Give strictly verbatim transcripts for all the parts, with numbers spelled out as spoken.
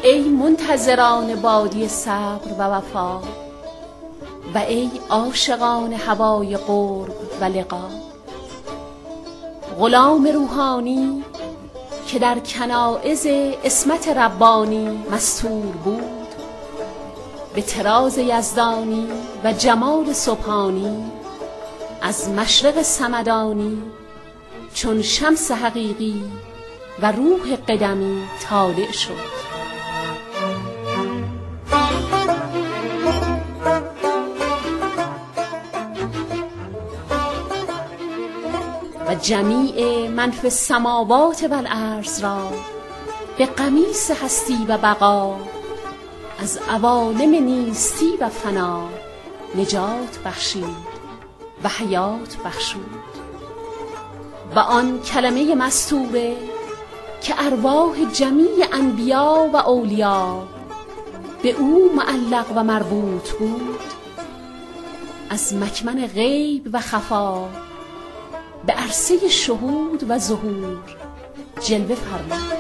ای منتظران بادی صبر و وفا، و ای عاشقان هوای قرب و لقا، غلام روحانی که در کنایز عصمت ربانی مستور بود، به طراز یزدانی و جمال سبحانی، از مشرق صمدانی چون شمس حقیقی و روح قدمی طالع شد. و جمیع من فی السماوات و الارض را به قمیص هستی و بقا، از عوالم نیستی و فنا نجات بخشید و حیات بخشود. و آن کلمه مستوره که ارواح جمیع انبیا و اولیا به او معلق و مربوط بود، از مکمن غیب و خفا به عرصه شهود و ظهور جلوه فرمود.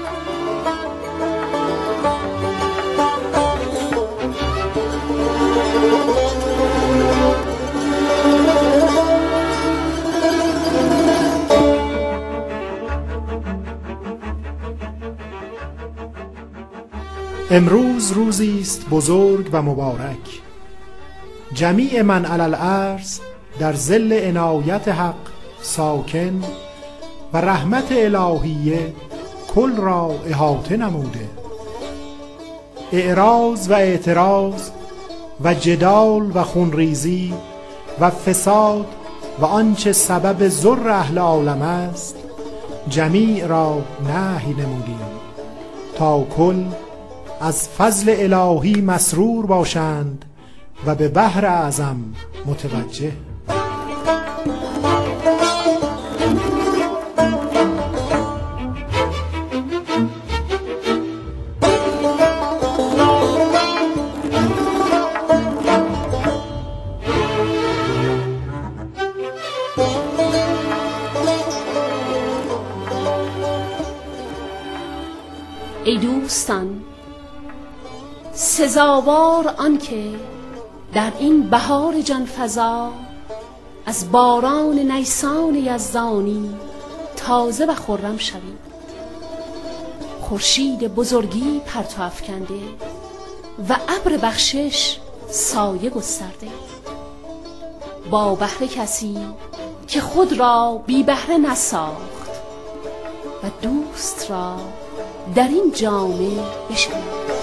امروز روزی است بزرگ و مبارک. جمیع من علی الارض در ظل عنایت حق ساکن و رحمت الهیه کل را احاطه نموده. اعراض و اعتراض و جدال و خونریزی و فساد و آنچه سبب ضر اهل عالم است جمیع را نهی نمودیم تا کل از فضل الهی مسرور باشند و به بحر اعظم متوجه. ای دوستان، سزاوار آنکه در این بهار جانفزا از باران نیسان یزدانی تازه و خرم شوید. خورشید بزرگی پرتو افکنده و ابر بخشش سایه گسترده، با بهره کسی که خود را بی بهره نساخت و دوست را در این جامعه بشنید.